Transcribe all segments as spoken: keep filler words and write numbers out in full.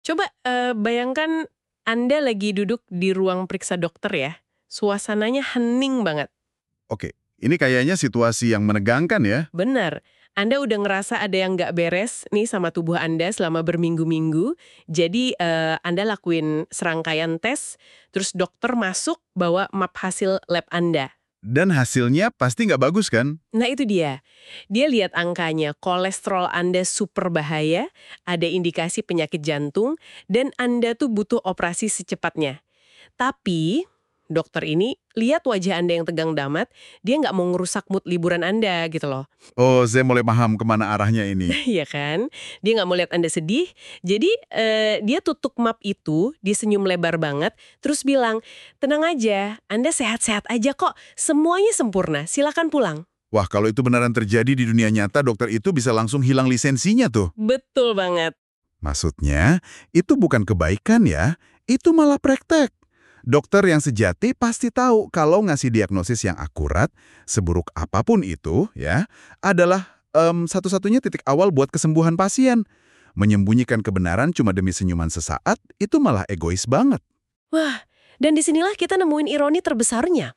Coba eh, bayangkan Anda lagi duduk di ruang periksa dokter ya. Suasananya hening banget. Oke, ini kayaknya situasi yang menegangkan ya. Benar. Anda udah ngerasa ada yang nggak beres nih sama tubuh Anda selama berminggu-minggu. Jadi eh, Anda lakuin serangkaian tes, terus dokter masuk bawa map hasil lab Anda. Dan hasilnya pasti nggak bagus kan? Nah itu dia. Dia lihat angkanya, kolesterol Anda super bahaya, ada indikasi penyakit jantung, dan Anda tuh butuh operasi secepatnya. Tapi, dokter ini lihat wajah Anda yang tegang damat, dia nggak mau ngerusak mood liburan Anda gitu loh. Oh, saya mulai paham kemana arahnya ini. Iya kan? Dia nggak mau lihat Anda sedih, jadi eh, dia tutup map itu, dia senyum lebar banget, terus bilang, tenang aja, Anda sehat-sehat aja kok, semuanya sempurna, silakan pulang. Wah, kalau itu beneran terjadi di dunia nyata, dokter itu bisa langsung hilang lisensinya tuh. Betul banget. Maksudnya, itu bukan kebaikan ya, itu malah praktek. Dokter yang sejati pasti tahu kalau ngasih diagnosis yang akurat, seburuk apapun itu, ya, adalah em, satu-satunya titik awal buat kesembuhan pasien. Menyembunyikan kebenaran cuma demi senyuman sesaat, itu malah egois banget. Wah, dan disinilah kita nemuin ironi terbesarnya.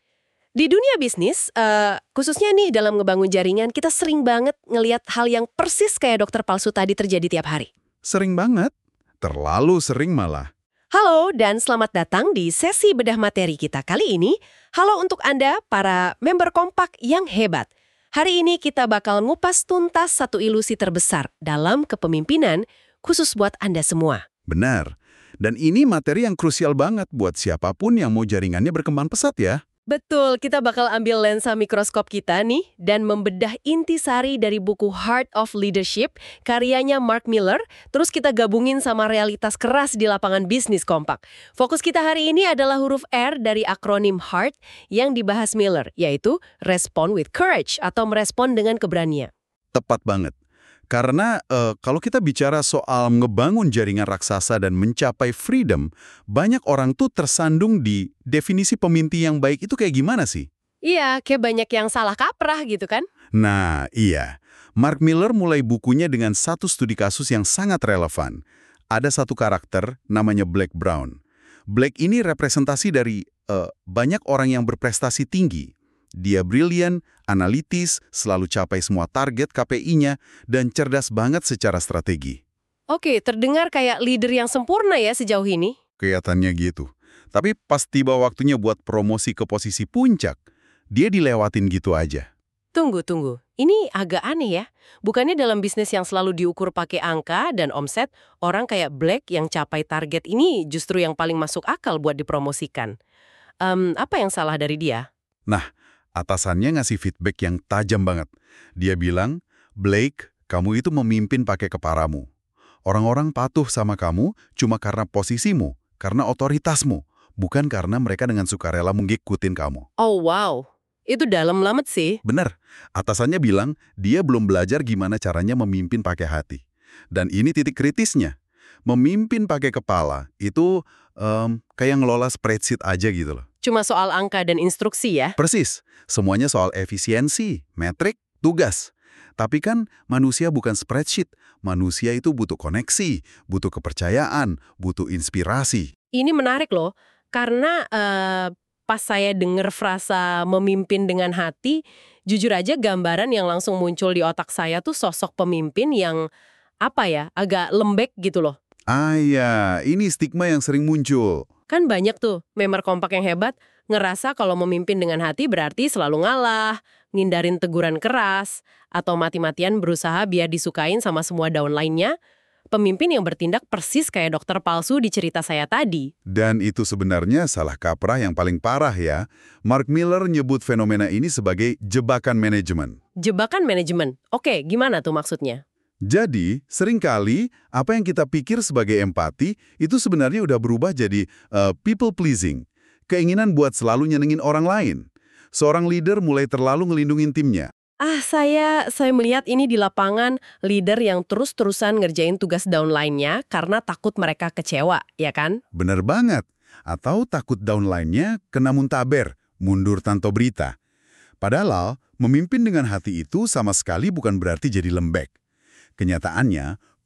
Di dunia bisnis, eh, khususnya nih dalam ngebangun jaringan, kita sering banget ngelihat hal yang persis kayak dokter palsu tadi terjadi tiap hari. Sering banget, terlalu sering malah. Halo dan selamat datang di sesi bedah materi kita kali ini. Halo untuk Anda, para member kompak yang hebat. Hari ini kita bakal ngupas tuntas satu ilusi terbesar dalam kepemimpinan, khusus buat Anda semua. Benar. Dan ini materi yang krusial banget buat siapapun yang mau jaringannya berkembang pesat ya. Betul, kita bakal ambil lensa mikroskop kita nih dan membedah intisari dari buku Heart of Leadership, karyanya Mark Miller, terus kita gabungin sama realitas keras di lapangan bisnis kompak. Fokus kita hari ini adalah huruf R dari akronim HEART yang dibahas Miller, yaitu Respond with Courage atau merespon dengan keberanian. Tepat banget. Karena eh, kalau kita bicara soal ngebangun jaringan raksasa dan mencapai freedom, banyak orang tuh tersandung di definisi pemimpin yang baik itu kayak gimana sih? Iya, kayak banyak yang salah kaprah gitu kan? Nah, iya. Mark Miller mulai bukunya dengan satu studi kasus yang sangat relevan. Ada satu karakter namanya Black Brown. Black ini representasi dari eh, banyak orang yang berprestasi tinggi. Dia brilian, analitis, selalu capai semua target K P I-nya, dan cerdas banget secara strategi. Oke, terdengar kayak leader yang sempurna ya sejauh ini. Kelihatannya gitu. Tapi pas tiba waktunya buat promosi ke posisi puncak, dia dilewatin gitu aja. Tunggu, tunggu. Ini agak aneh ya. Bukannya dalam bisnis yang selalu diukur pakai angka dan omset, orang kayak Black yang capai target ini justru yang paling masuk akal buat dipromosikan. Em, apa yang salah dari dia? Nah, atasannya ngasih feedback yang tajam banget. Dia bilang, Blake, kamu itu memimpin pakai keparamu. Orang-orang patuh sama kamu cuma karena posisimu, karena otoritasmu, bukan karena mereka dengan sukarela mengikutin kamu. Oh wow, itu dalam banget sih. Bener, atasannya bilang dia belum belajar gimana caranya memimpin pakai hati. Dan ini titik kritisnya. Memimpin pakai kepala itu em, kayak ngelola spreadsheet aja gitu loh. Cuma soal angka dan instruksi ya. Persis, semuanya soal efisiensi, metrik, tugas. Tapi kan manusia bukan spreadsheet, manusia itu butuh koneksi, butuh kepercayaan, butuh inspirasi. Ini menarik loh, karena eh, pas saya dengar frasa memimpin dengan hati, jujur aja gambaran yang langsung muncul di otak saya tuh sosok pemimpin yang, apa ya, agak lembek gitu loh. Ah ya, ini stigma yang sering muncul. Kan banyak tuh member kompak yang hebat ngerasa kalau memimpin dengan hati berarti selalu ngalah, ngindarin teguran keras, atau mati-matian berusaha biar disukain sama semua daun lainnya. Pemimpin yang bertindak persis kayak dokter palsu di cerita saya tadi. Dan itu sebenarnya salah kaprah yang paling parah ya. Mark Miller nyebut fenomena ini sebagai jebakan manajemen. Jebakan manajemen. Oke, gimana tuh maksudnya? Jadi, seringkali apa yang kita pikir sebagai empati itu sebenarnya udah berubah jadi uh, people pleasing. Keinginan buat selalu nyenengin orang lain. Seorang leader mulai terlalu ngelindungin timnya. Ah, saya saya melihat ini di lapangan leader yang terus-terusan ngerjain tugas down lainnya karena takut mereka kecewa, ya kan? Bener banget. Atau takut downline-nya kena muntaber, mundur tanpa berita. Padahal, memimpin dengan hati itu sama sekali bukan berarti jadi lembek. Kenyataannya,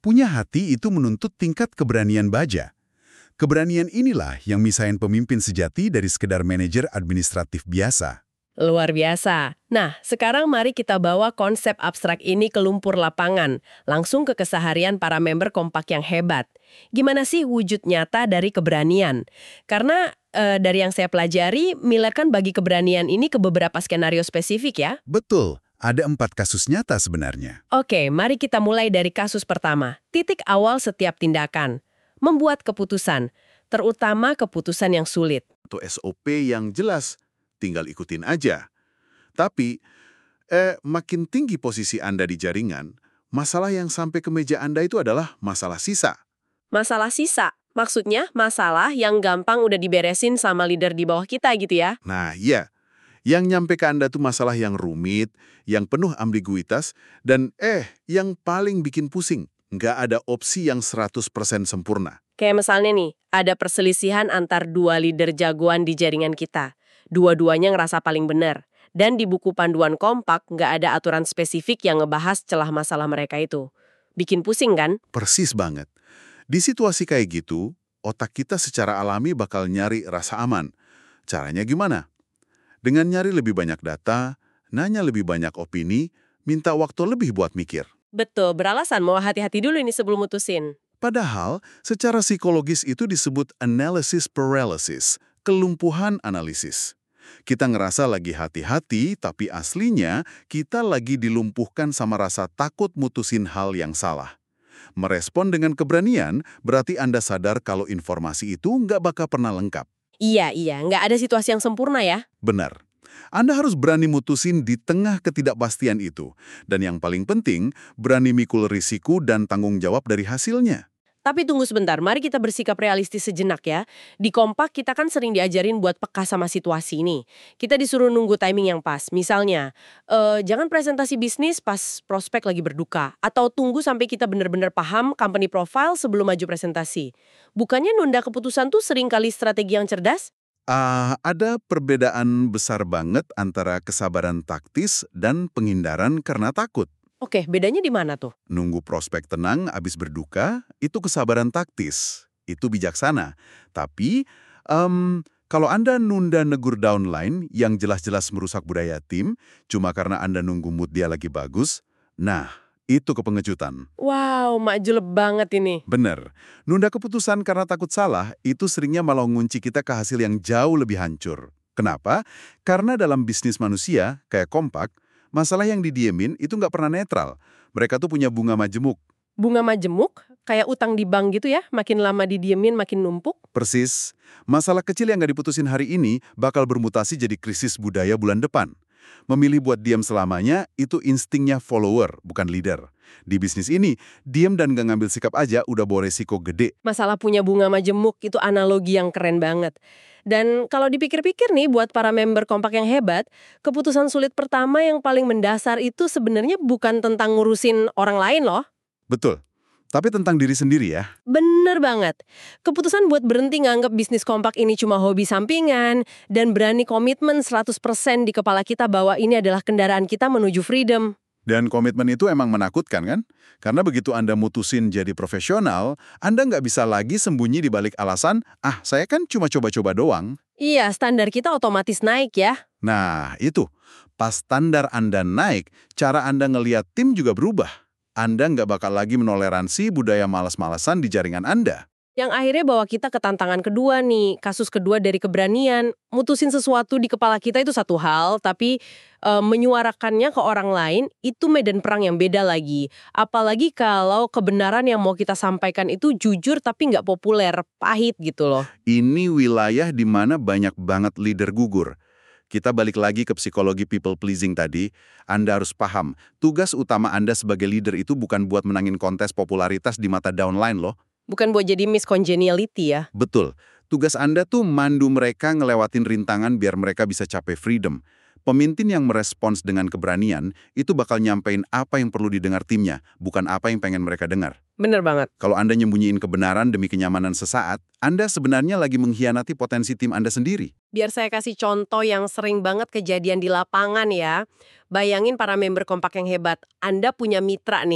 Punya hati itu menuntut tingkat keberanian baja. Keberanian inilah yang misahin pemimpin sejati dari sekedar manajer administratif biasa. Luar biasa. Nah, sekarang mari kita bawa konsep abstrak ini ke lumpur lapangan, langsung ke keseharian para member kompak yang hebat. Gimana sih wujud nyata dari keberanian? Karena eh, dari yang saya pelajari, Miller kan bagi keberanian ini ke beberapa skenario spesifik ya. Betul, ada empat kasus nyata sebenarnya. Oke, mari kita mulai dari kasus pertama. Titik awal setiap tindakan. Membuat keputusan, terutama keputusan yang sulit. Atau S O P yang jelas, tinggal ikutin aja. Tapi, eh, makin tinggi posisi Anda di jaringan, masalah yang sampai ke meja Anda itu adalah masalah sisa. Masalah sisa, maksudnya masalah yang gampang udah diberesin sama leader di bawah kita gitu ya. Nah, iya. Yang nyampe ke Anda tuh masalah yang rumit, yang penuh ambiguitas, dan eh, yang paling bikin pusing. Nggak ada opsi yang seratus persen sempurna. Kayak misalnya nih, ada perselisihan antar dua leader jagoan di jaringan kita. Dua-duanya ngerasa paling benar. Dan di buku panduan kompak nggak ada aturan spesifik yang ngebahas celah masalah mereka itu. Bikin pusing kan? Persis banget. Di situasi kayak gitu, otak kita secara alami bakal nyari rasa aman. Caranya gimana? Dengan nyari lebih banyak data, nanya lebih banyak opini, minta waktu lebih buat mikir. Betul, beralasan mau hati-hati dulu ini sebelum mutusin. Padahal, secara psikologis itu disebut analysis paralysis, kelumpuhan analisis. Kita ngerasa lagi hati-hati, tapi aslinya kita lagi dilumpuhkan sama rasa takut mutusin hal yang salah. Merespon dengan keberanian, berarti Anda sadar kalau informasi itu nggak bakal pernah lengkap. Iya, iya, nggak ada situasi yang sempurna ya. Benar. Anda harus berani mutusin di tengah ketidakpastian itu. Dan yang paling penting, berani mikul risiko dan tanggung jawab dari hasilnya. Tapi tunggu sebentar, mari kita bersikap realistis sejenak ya. Di kompak kita kan sering diajarin buat peka sama situasi ini. Kita disuruh nunggu timing yang pas. Misalnya, eh, jangan presentasi bisnis pas prospek lagi berduka. Atau tunggu sampai kita benar-benar paham company profile sebelum maju presentasi. Bukannya nunda keputusan tuh sering kali strategi yang cerdas? Uh, ada perbedaan besar banget antara kesabaran taktis dan penghindaran karena takut. Oke, bedanya di mana tuh? Nunggu prospek tenang abis berduka, itu kesabaran taktis. Itu bijaksana. Tapi, em, kalau Anda nunda negur downline yang jelas-jelas merusak budaya tim, cuma karena Anda nunggu mood dia lagi bagus, nah, itu kepengejutan. Wow, makjulep banget ini. Bener. Nunda keputusan karena takut salah, itu seringnya malah ngunci kita ke hasil yang jauh lebih hancur. Kenapa? Karena dalam bisnis manusia, kayak kompak, masalah yang didiemin itu nggak pernah netral. Mereka tuh punya bunga majemuk. Bunga majemuk? Kayak utang di bank gitu ya? Makin lama didiemin, makin numpuk? Persis. Masalah kecil yang nggak diputusin hari ini bakal bermutasi jadi krisis budaya bulan depan. Memilih buat diam selamanya, itu instingnya follower, bukan leader. Di bisnis ini, diam dan nggak ngambil sikap aja udah bawa resiko gede. Masalah punya bunga majemuk itu analogi yang keren banget. Dan kalau dipikir-pikir nih, buat para member kompak yang hebat, keputusan sulit pertama yang paling mendasar itu sebenarnya bukan tentang ngurusin orang lain loh. Betul. Tapi tentang diri sendiri ya. Bener banget. Keputusan buat berhenti nganggap bisnis kompak ini cuma hobi sampingan dan berani komitmen seratus persen di kepala kita bahwa ini adalah kendaraan kita menuju freedom. Dan komitmen itu emang menakutkan kan? Karena begitu Anda mutusin jadi profesional, Anda nggak bisa lagi sembunyi di balik alasan, ah saya kan cuma coba-coba doang. Iya, standar kita otomatis naik ya. Nah, itu. Pas standar Anda naik, cara Anda ngeliat tim juga berubah. Anda nggak bakal lagi menoleransi budaya malas-malasan di jaringan Anda. Yang akhirnya bawa kita ke tantangan kedua nih, kasus kedua dari keberanian. Mutusin sesuatu di kepala kita itu satu hal, tapi e, menyuarakannya ke orang lain itu medan perang yang beda lagi. Apalagi kalau kebenaran yang mau kita sampaikan itu jujur tapi nggak populer, pahit gitu loh. Ini wilayah di mana banyak banget leader gugur. Kita balik lagi ke psikologi people pleasing tadi. Anda harus paham, tugas utama Anda sebagai leader itu bukan buat menangin kontes popularitas di mata downline loh. Bukan buat jadi Miss Congeniality ya. Betul. Tugas Anda tuh mandu mereka ngelewatin rintangan biar mereka bisa capai freedom. Pemimpin yang merespons dengan keberanian itu bakal nyampein apa yang perlu didengar timnya, bukan apa yang pengen mereka dengar. Bener banget. Kalau Anda nyembunyiin kebenaran demi kenyamanan sesaat, Anda sebenarnya lagi mengkhianati potensi tim Anda sendiri. Biar saya kasih contoh yang sering banget kejadian di lapangan ya. Bayangin para member kompak yang hebat, Anda punya mitra nih.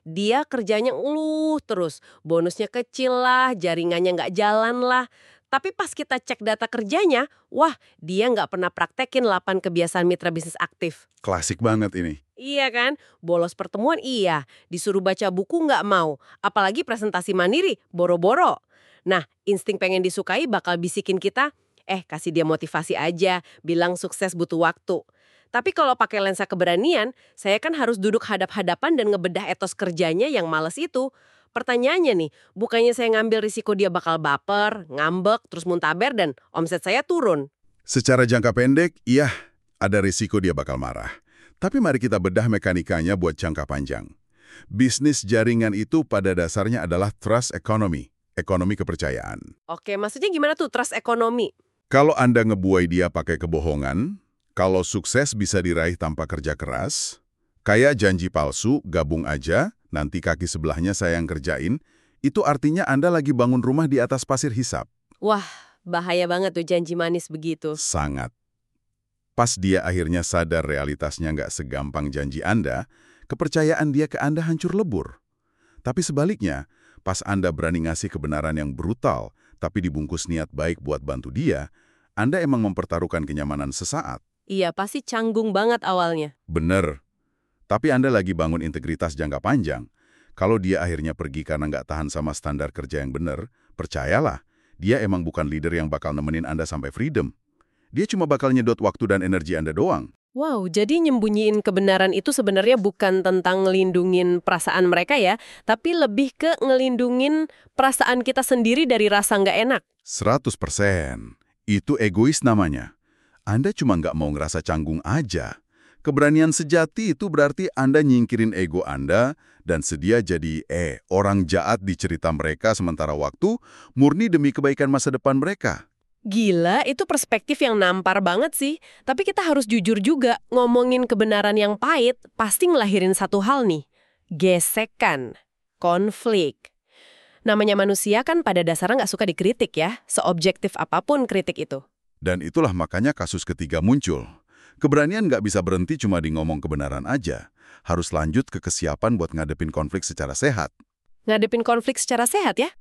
Dia kerjanya ngeluh terus, bonusnya kecil lah, jaringannya nggak jalan lah. Tapi pas kita cek data kerjanya, wah dia nggak pernah praktekin delapan kebiasaan mitra bisnis aktif. Klasik banget ini. Iya kan? Bolos pertemuan iya, disuruh baca buku nggak mau, apalagi presentasi mandiri, boro-boro. Nah, insting pengen disukai bakal bisikin kita, eh kasih dia motivasi aja, bilang sukses butuh waktu. Tapi kalau pakai lensa keberanian, saya kan harus duduk hadap-hadapan dan ngebedah etos kerjanya yang males itu. Pertanyaannya nih, bukannya saya ngambil risiko dia bakal baper, ngambek, terus muntaber dan omset saya turun. Secara jangka pendek, iya, ada risiko dia bakal marah. Tapi mari kita bedah mekanikanya buat jangka panjang. Bisnis jaringan itu pada dasarnya adalah trust economy, ekonomi kepercayaan. Oke, maksudnya gimana tuh trust ekonomi? Kalau Anda ngebuai dia pakai kebohongan, kalau sukses bisa diraih tanpa kerja keras, kayak janji palsu, gabung aja, nanti kaki sebelahnya saya yang kerjain, itu artinya Anda lagi bangun rumah di atas pasir hisap. Wah, bahaya banget tuh janji manis begitu. Sangat. Pas dia akhirnya sadar realitasnya nggak segampang janji Anda, kepercayaan dia ke Anda hancur lebur. Tapi sebaliknya, pas Anda berani ngasih kebenaran yang brutal, tapi dibungkus niat baik buat bantu dia, Anda emang mempertaruhkan kenyamanan sesaat. Iya, pasti canggung banget awalnya. Bener. Tapi Anda lagi bangun integritas jangka panjang. Kalau dia akhirnya pergi karena nggak tahan sama standar kerja yang bener, percayalah, dia emang bukan leader yang bakal nemenin Anda sampai freedom. Dia cuma bakal nyedot waktu dan energi Anda doang. Wow, jadi nyembunyiin kebenaran itu sebenarnya bukan tentang ngelindungin perasaan mereka ya, tapi lebih ke ngelindungin perasaan kita sendiri dari rasa nggak enak. seratus persen. Itu egois namanya. Anda cuma nggak mau ngerasa canggung aja. Keberanian sejati itu berarti Anda nyingkirin ego Anda dan sedia jadi eh orang jahat di cerita mereka sementara waktu murni demi kebaikan masa depan mereka. Gila, itu perspektif yang nampar banget sih. Tapi kita harus jujur juga, ngomongin kebenaran yang pahit pasti ngelahirin satu hal nih. Gesekan, konflik. Namanya manusia kan pada dasarnya nggak suka dikritik ya, seobjektif apapun kritik itu. Dan itulah makanya kasus ketiga muncul. Keberanian nggak bisa berhenti cuma di ngomong kebenaran aja. Harus lanjut ke kesiapan buat ngadepin konflik secara sehat. Ngadepin konflik secara sehat ya?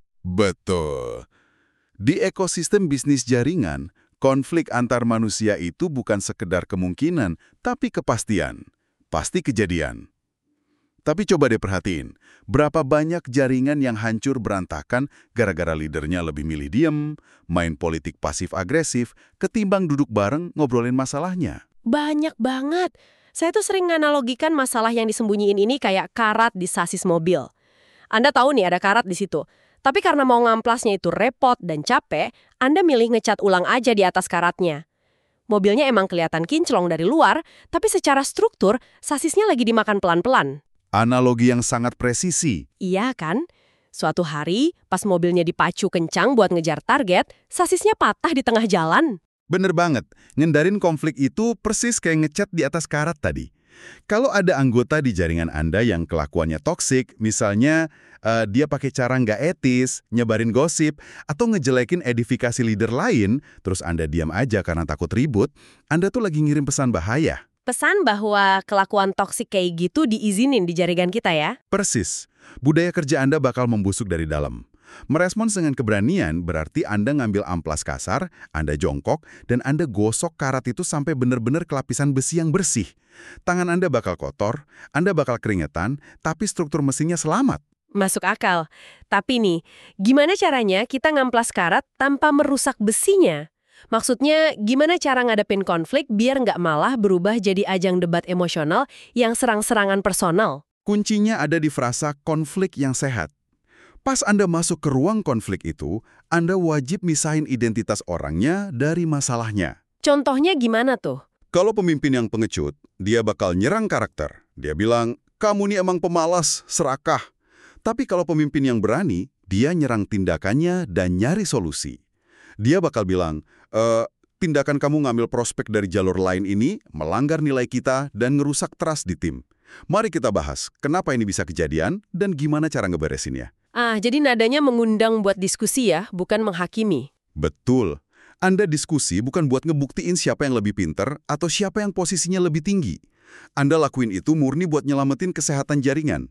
Betul. Di ekosistem bisnis jaringan, konflik antar manusia itu bukan sekedar kemungkinan, tapi kepastian. Pasti kejadian. Tapi coba deh perhatiin, berapa banyak jaringan yang hancur berantakan gara-gara leadernya lebih milih diem, main politik pasif-agresif, ketimbang duduk bareng ngobrolin masalahnya. Banyak banget. Saya tuh sering nganalogikan masalah yang disembunyiin ini kayak karat di sasis mobil. Anda tahu nih ada karat di situ. Tapi karena mau ngamplasnya itu repot dan capek, Anda milih ngecat ulang aja di atas karatnya. Mobilnya emang kelihatan kinclong dari luar, tapi secara struktur, sasisnya lagi dimakan pelan-pelan. Analogi yang sangat presisi. Iya kan? Suatu hari, pas mobilnya dipacu kencang buat ngejar target, sasisnya patah di tengah jalan. Bener banget, ngendarin konflik itu persis kayak ngecat di atas karat tadi. Kalau ada anggota di jaringan Anda yang kelakuannya toksik, misalnya uh, dia pakai cara nggak etis, nyebarin gosip, atau ngejelekin edifikasi leader lain, terus Anda diam aja karena takut ribut, Anda tuh lagi ngirim pesan bahaya. Pesan bahwa kelakuan toksik kayak gitu diizinin di jaringan kita ya? Persis. Budaya kerja Anda bakal membusuk dari dalam. Merespons dengan keberanian berarti Anda ngambil amplas kasar, Anda jongkok, dan Anda gosok karat itu sampai benar-benar kelapisan besi yang bersih. Tangan Anda bakal kotor, Anda bakal keringetan, tapi struktur mesinnya selamat. Masuk akal. Tapi nih, gimana caranya kita ngamplas karat tanpa merusak besinya? Maksudnya, gimana cara ngadepin konflik biar nggak malah berubah jadi ajang debat emosional yang serang-serangan personal? Kuncinya ada di frasa konflik yang sehat. Pas Anda masuk ke ruang konflik itu, Anda wajib misahin identitas orangnya dari masalahnya. Contohnya gimana tuh? Kalau pemimpin yang pengecut, dia bakal nyerang karakter. Dia bilang, kamu ini emang pemalas, serakah. Tapi kalau pemimpin yang berani, dia nyerang tindakannya dan nyari solusi. Dia bakal bilang, e, tindakan kamu ngambil prospek dari jalur lain ini melanggar nilai kita dan ngerusak trust di tim. Mari kita bahas kenapa ini bisa kejadian dan gimana cara ngeberesinnya. Ah, jadi nadanya mengundang buat diskusi ya, bukan menghakimi. Betul. Anda diskusi bukan buat ngebuktiin siapa yang lebih pinter atau siapa yang posisinya lebih tinggi. Anda lakuin itu murni buat nyelamatin kesehatan jaringan.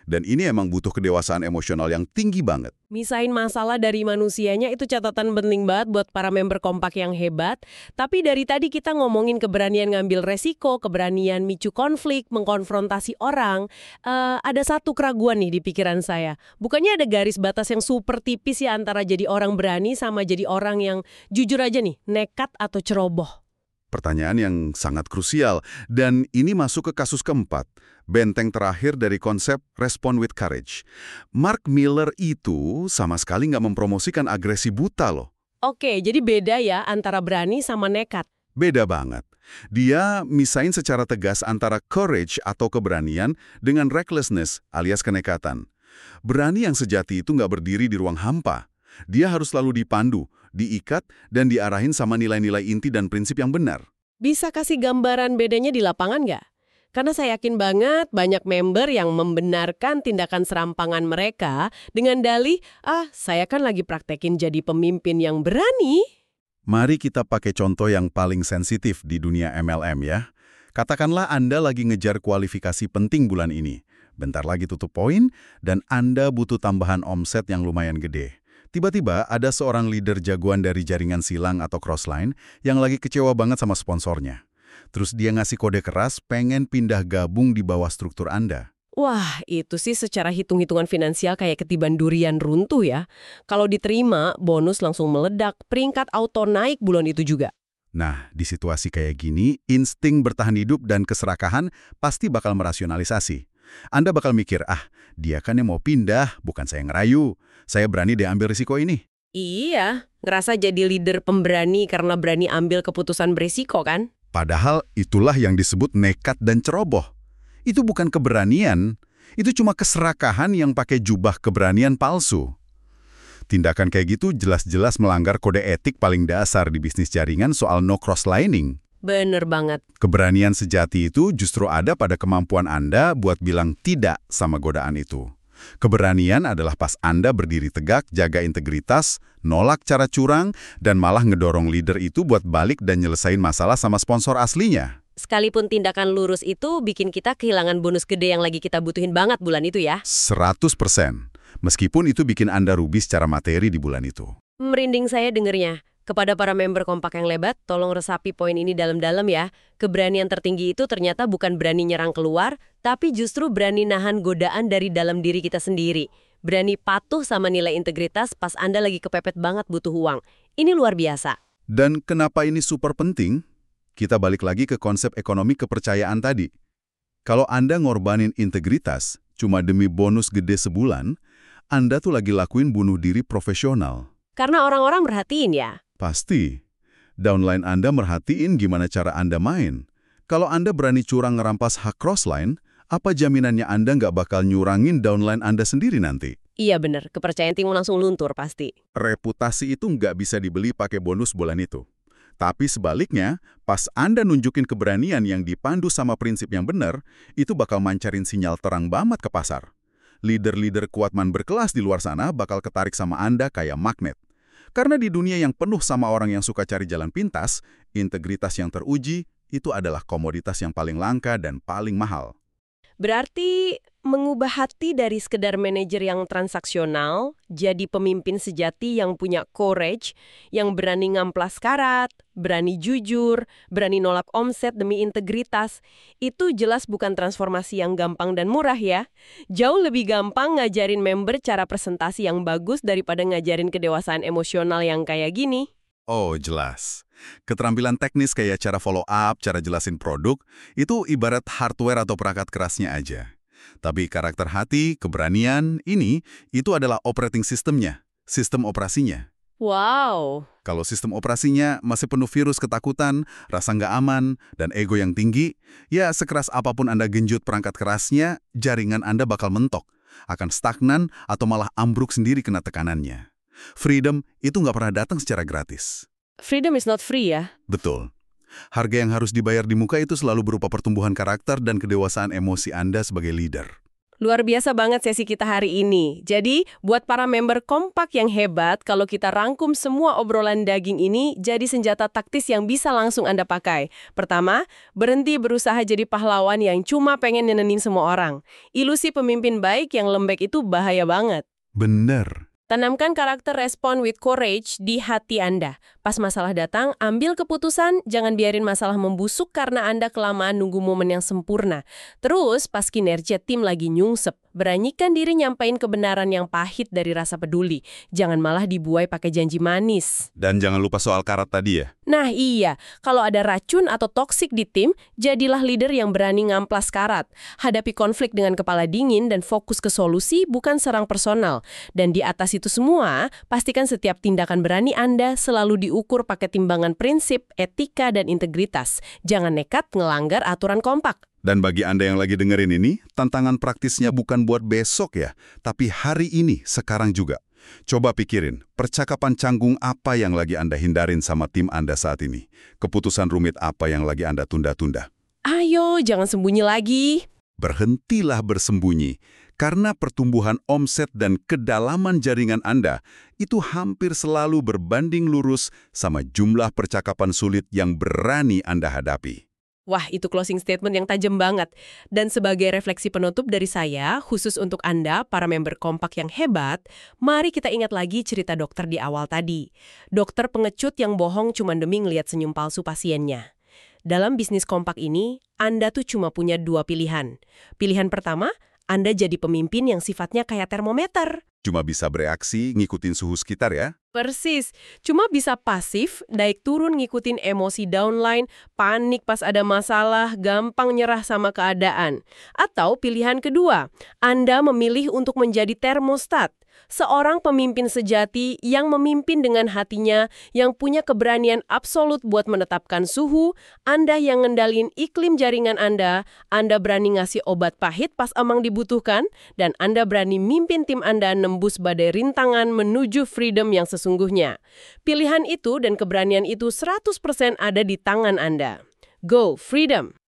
Dan ini emang butuh kedewasaan emosional yang tinggi banget. Misain masalah dari manusianya itu catatan penting banget buat para member kompak yang hebat. Tapi dari tadi kita ngomongin keberanian ngambil resiko, keberanian micu konflik, mengkonfrontasi orang. Uh, ada satu keraguan nih di pikiran saya. Bukannya ada garis batas yang super tipis ya antara jadi orang berani sama jadi orang yang jujur aja nih, nekat atau ceroboh? Pertanyaan yang sangat krusial, dan ini masuk ke kasus keempat, benteng terakhir dari konsep respond with courage. Mark Miller itu sama sekali nggak mempromosikan agresi buta loh. Oke, jadi beda ya antara berani sama nekat. Beda banget. Dia misain secara tegas antara courage atau keberanian dengan recklessness alias kenekatan. Berani yang sejati itu nggak berdiri di ruang hampa. Dia harus selalu dipandu, diikat, dan diarahin sama nilai-nilai inti dan prinsip yang benar. Bisa kasih gambaran bedanya di lapangan nggak? Karena saya yakin banget banyak member yang membenarkan tindakan serampangan mereka dengan dalih, ah saya kan lagi praktekin jadi pemimpin yang berani. Mari kita pakai contoh yang paling sensitif di dunia M L M ya. Katakanlah Anda lagi ngejar kualifikasi penting bulan ini. Bentar lagi tutup poin, dan Anda butuh tambahan omset yang lumayan gede. Tiba-tiba ada seorang leader jagoan dari jaringan silang atau crossline yang lagi kecewa banget sama sponsornya. Terus dia ngasih kode keras pengen pindah gabung di bawah struktur Anda. Wah, itu sih secara hitung-hitungan finansial kayak ketiban durian runtuh ya. Kalau diterima, bonus langsung meledak, peringkat auto naik bulan itu juga. Nah, di situasi kayak gini, insting bertahan hidup dan keserakahan pasti bakal merasionalisasi. Anda bakal mikir, ah, dia kan yang mau pindah, bukan saya ngerayu. Saya berani deh ambil risiko ini. Iya, ngerasa jadi leader pemberani karena berani ambil keputusan berisiko kan? Padahal itulah yang disebut nekat dan ceroboh. Itu bukan keberanian, itu cuma keserakahan yang pakai jubah keberanian palsu. Tindakan kayak gitu jelas-jelas melanggar kode etik paling dasar di bisnis jaringan soal no cross-lining. Bener banget. Keberanian sejati itu justru ada pada kemampuan Anda buat bilang tidak sama godaan itu. Keberanian adalah pas Anda berdiri tegak, jaga integritas, nolak cara curang, dan malah ngedorong leader itu buat balik dan nyelesain masalah sama sponsor aslinya. Sekalipun tindakan lurus itu bikin kita kehilangan bonus gede yang lagi kita butuhin banget bulan itu ya. seratus persen. Meskipun itu bikin Anda rugi secara materi di bulan itu. Merinding saya dengernya. Kepada para member kompak yang lebat, tolong resapi poin ini dalam-dalam ya. Keberanian tertinggi itu ternyata bukan berani nyerang keluar, tapi justru berani nahan godaan dari dalam diri kita sendiri. Berani patuh sama nilai integritas pas Anda lagi kepepet banget butuh uang. Ini luar biasa. Dan kenapa ini super penting? Kita balik lagi ke konsep ekonomi kepercayaan tadi. Kalau Anda ngorbanin integritas cuma demi bonus gede sebulan, Anda tuh lagi lakuin bunuh diri profesional. Karena orang-orang merhatiin ya. Pasti. Downline Anda merhatiin gimana cara Anda main. Kalau Anda berani curang ngerampas hak crossline, apa jaminannya Anda nggak bakal nyurangin downline Anda sendiri nanti? Iya bener, kepercayaan tim langsung luntur pasti. Reputasi itu nggak bisa dibeli pakai bonus bulan itu. Tapi sebaliknya, pas Anda nunjukin keberanian yang dipandu sama prinsip yang benar, itu bakal mancarin sinyal terang banget ke pasar. Leader-leader kuatman berkelas di luar sana bakal ketarik sama Anda kayak magnet. Karena di dunia yang penuh sama orang yang suka cari jalan pintas, integritas yang teruji itu adalah komoditas yang paling langka dan paling mahal. Berarti mengubah hati dari sekedar manajer yang transaksional, jadi pemimpin sejati yang punya courage, yang berani ngamplas karat, berani jujur, berani nolak omset demi integritas, itu jelas bukan transformasi yang gampang dan murah ya. Jauh lebih gampang ngajarin member cara presentasi yang bagus daripada ngajarin kedewasaan emosional yang kayak gini. Oh, jelas. Keterampilan teknis kayak cara follow up, cara jelasin produk, itu ibarat hardware atau perangkat kerasnya aja. Tapi karakter hati, keberanian, ini, itu adalah operating systemnya, sistem operasinya. Wow. Kalau sistem operasinya masih penuh virus ketakutan, rasa nggak aman, dan ego yang tinggi, ya sekeras apapun Anda genjut perangkat kerasnya, jaringan Anda bakal mentok, akan stagnan atau malah ambruk sendiri kena tekanannya. Freedom itu nggak pernah datang secara gratis. Freedom is not free ya? Betul. Harga yang harus dibayar di muka itu selalu berupa pertumbuhan karakter dan kedewasaan emosi Anda sebagai leader. Luar biasa banget sesi kita hari ini. Jadi, buat para member kompak yang hebat, kalau kita rangkum semua obrolan daging ini jadi senjata taktis yang bisa langsung Anda pakai. Pertama, berhenti berusaha jadi pahlawan yang cuma pengen nyenengin semua orang. Ilusi pemimpin baik yang lembek itu bahaya banget. Bener. Tanamkan karakter respond with courage di hati Anda. Pas masalah datang, ambil keputusan, jangan biarin masalah membusuk karena Anda kelamaan nunggu momen yang sempurna. Terus, pas kinerja tim lagi nyungsep, beranikan diri nyampain kebenaran yang pahit dari rasa peduli. Jangan malah dibuai pakai janji manis. Dan jangan lupa soal karat tadi ya. Nah iya, kalau ada racun atau toksik di tim, jadilah leader yang berani ngamplas karat. Hadapi konflik dengan kepala dingin dan fokus ke solusi, bukan serang personal. Dan di atas itu semua, pastikan setiap tindakan berani Anda selalu diukur pakai timbangan prinsip, etika, dan integritas. Jangan nekat ngelanggar aturan kompak. Dan bagi Anda yang lagi dengerin ini, tantangan praktisnya bukan buat besok ya, tapi hari ini, sekarang juga. Coba pikirin, percakapan canggung apa yang lagi Anda hindarin sama tim Anda saat ini? Keputusan rumit apa yang lagi Anda tunda-tunda? Ayo, jangan sembunyi lagi. Berhentilah bersembunyi, karena pertumbuhan omset dan kedalaman jaringan Anda itu hampir selalu berbanding lurus sama jumlah percakapan sulit yang berani Anda hadapi. Wah, itu closing statement yang tajam banget. Dan sebagai refleksi penutup dari saya, khusus untuk Anda, para member kompak yang hebat, mari kita ingat lagi cerita dokter di awal tadi. Dokter pengecut yang bohong cuma demi ngeliat senyum palsu pasiennya. Dalam bisnis kompak ini, Anda tuh cuma punya dua pilihan. Pilihan pertama, Anda jadi pemimpin yang sifatnya kayak termometer. Cuma bisa bereaksi, ngikutin suhu sekitar ya. Persis, cuma bisa pasif, naik turun ngikutin emosi downline, panik pas ada masalah, gampang nyerah sama keadaan. Atau pilihan kedua, Anda memilih untuk menjadi termostat. Seorang pemimpin sejati yang memimpin dengan hatinya, yang punya keberanian absolut buat menetapkan suhu, Anda yang ngendalin iklim jaringan Anda, Anda berani ngasih obat pahit pas emang dibutuhkan, dan Anda berani mimpin tim Anda nembus badai rintangan menuju freedom yang sesungguhnya. Pilihan itu dan keberanian itu seratus persen ada di tangan Anda. Go, freedom!